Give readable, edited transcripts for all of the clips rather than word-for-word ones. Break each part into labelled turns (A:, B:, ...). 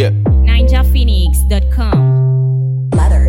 A: Yeah.
B: NinjaPhoenix.com.
C: Mother.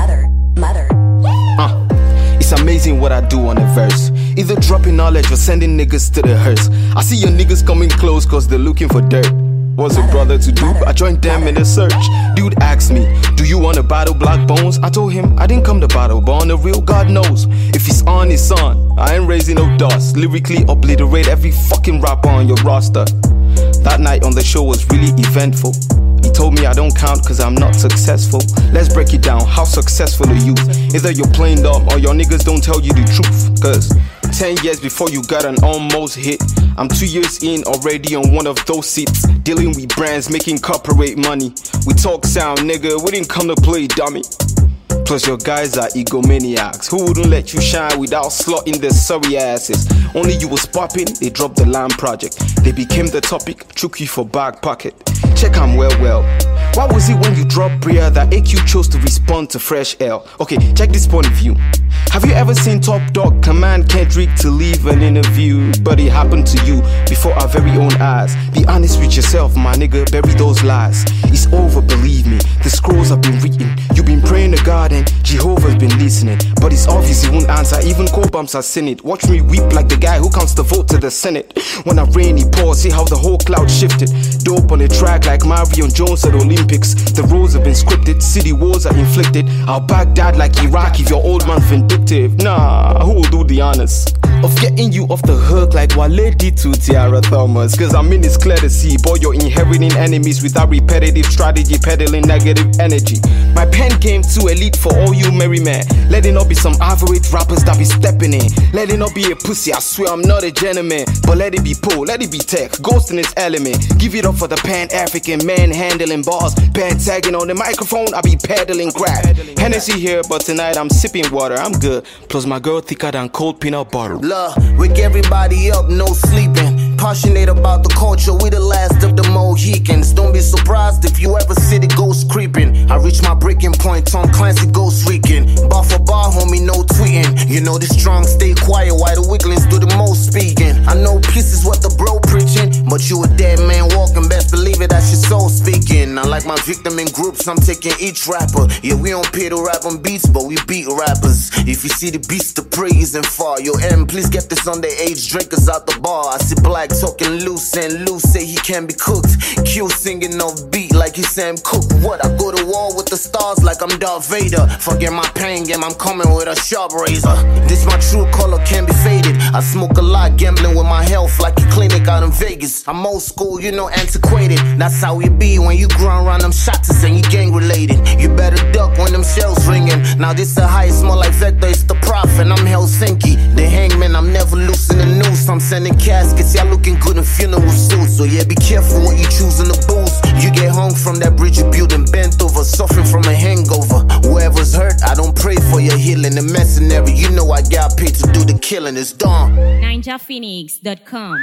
A: It's amazing what I do on a verse. Either dropping knowledge or sending niggas to the hearse. I see your niggas coming close cause they're looking for dirt. What's a brother to do? I joined them in the search. Dude asked me, do you want to battle Black Bones? I told him, I didn't come to battle, but on the real, God knows. If it's on, it's on. I ain't raising no dust. Lyrically obliterate every fucking rapper on your roster. That night on the show was really eventful. He told me I don't count cause I'm not successful. Let's break it down, how successful are you? Either you're playing dumb or your niggas don't tell you the truth. Cause 10 years before you got an almost hit, I'm 2 years in already on one of those seats. Dealing with brands, making corporate money. We talk sound, nigga, we didn't come to play, dummy. Plus your guys are egomaniacs who wouldn't let you shine without slotting their sorry asses. Only you was popping, they dropped the Lamb project. They became the topic, took you for back pocket. Check I'm well. Why was it when you dropped Bria that AQ chose to respond to Fresh L? Okay, check this point of view. Have you ever seen Top Dog command Kendrick to leave an interview? But it happened to you before our very own eyes. Be honest with yourself, my nigga, bury those lies. It's over, believe me, the scrolls have been written. You've been praying to God and Jehovah's been listening. But it's obvious he won't answer, even cold bumps are seen it. Watch me weep like the guy who counts the vote to the Senate. When I rain, he pours, see how the whole cloud shifted. Dope on the track like Marion Jones at Olympics. The roles have been scripted, city wars are inflicted. I'll Baghdad like Iraq if your old man vindictive. Nah, who will do the honors of getting you off the hook like Wale did to Tiara Thomas? Cause I mean it's clear to see, boy, you're inheriting enemies without repetitive strategy, peddling negative energy. My pen came too elite for all you merry men. Let it not be some average rappers that be stepping in. Let it not be a pussy, I swear I'm not a gentleman. But let it be Poe, let it be tech, ghost in its element. Give it up for the Pan-African man handling bars. Pan tagging on the microphone, I be peddling crap. Hennessy here, but tonight I'm sipping water, I'm good. Plus my girl thicker than cold peanut butter.
D: Love, wake everybody up, no sleeping. Passionate about the culture, we the last of the Mohicans. Don't be surprised if you ever see the ghost creeping. I reach my breaking point, Tom Clancy ghost reeking. Bar for bar, homie, no tweeting. You know the strong stay quiet, while the wigglings do the most speaking. I know peace is what the bro preaching, but you a dead man walking, best believe it, that's your soul speaking. I like my victim in groups, I'm taking each rapper. Yeah, we don't pay to rap on beats, but we beat rappers. If you see the beast, the praise and far. Yo, M, please get this underage drinkers out the bar. I see Black talking loose and loose say he can be cooked. Q singing off beat like he's Sam Cooke. What? I go to war with the stars like I'm Darth Vader. Forget my pain game, I'm coming with a sharp razor. This my true color, can't be faded. I smoke a lot, gambling with my health like a clinic out in Vegas. I'm old school, you know, antiquated. That's how it be when you grow around them shots and you gang related. You better duck when them shells ringing. Now this the highest, more like Vector, it's the prophet. I'm Helsinki, the hangman, I'm never losing the noose. I'm sending caskets, y'all looking good in funeral suits. So yeah, be careful what you choosing to boost. You get hung from that bridge you built and bent over, suffering from a hangover. Whoever's hurt, I don't pray for your healing. The mercenary, you know I got paid to do the killing. It's done.
B: NinjaPhoenix.com.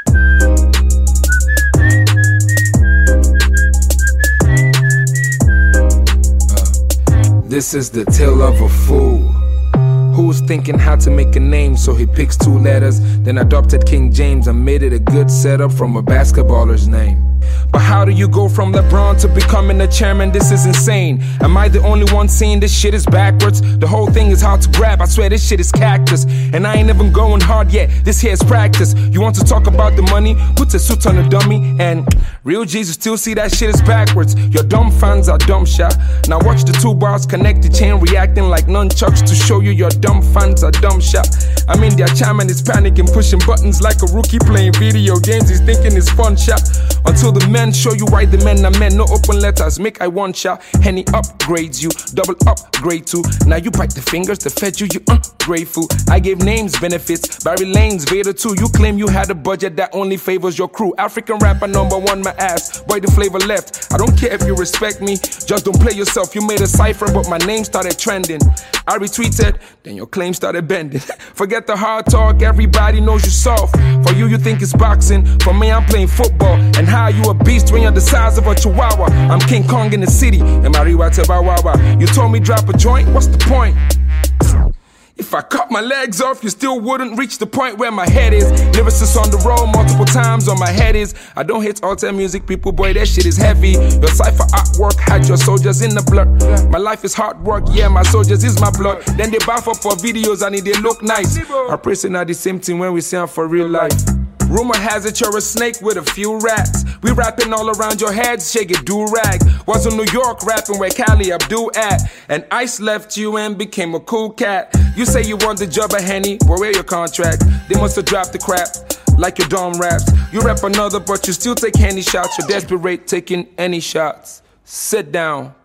E: This is the tale of a fool who's thinking how to make a name, so he picks 2 letters, then adopted King James and made it a good setup from a basketballer's name. But how do you go from LeBron to becoming a chairman? This is insane. Am I the only one seeing this shit is backwards? The whole thing is hard to grab, I swear this shit is cactus. And I ain't even going hard yet, this here is practice. You want to talk about the money? Put a suit on a dummy. And real Jesus still see that shit is backwards. Your dumb fans are dumb shot. Now watch the 2 bars connect the chain, reacting like nunchucks to show you your dumb fans are dumb shot. I mean their chairman is panicking, pushing buttons like a rookie playing video games. He's thinking it's fun shot. Until the men show you why the men are men. No open letters, make I one shot. Henny upgrades you, double upgrade too. Now you bite the fingers that fed you, you ungrateful. I gave names, benefits, Barry Lanes, Vader too. You claim you had a budget that only favors your crew. African rapper #1, my ass, boy the flavor left. I don't care if you respect me, just don't play yourself. You made a cipher but my name started trending. I retweeted, then your claim started bending. Forget the hard talk, everybody knows you soft. For you think it's boxing, for me I'm playing football. And how you a beast when you're the size of a chihuahua? I'm King Kong in the city, and Mariwa Tebawawa. You told me drop a joint, what's the point? If I cut my legs off, you still wouldn't reach the point where my head is. Lyricists on the road multiple times on my head is. I don't hit alter music, people, boy, that shit is heavy. Your cypher artwork had your soldiers in the blood. My life is hard work, yeah, my soldiers is my blood. Then they buff up for videos and they look nice. Our person are the same thing when we see them for real life. Rumor has it you're a snake with a few rats. We rapping all around your head, shake it do-rag. Was in New York rapping where Cali Abdul at. And Ice left you and became a cool cat. You say you want the job of Henny, well, where your contract? They must have dropped the crap, like your dumb raps. You rap another but you still take Henny shots. You're desperate taking any shots. Sit down.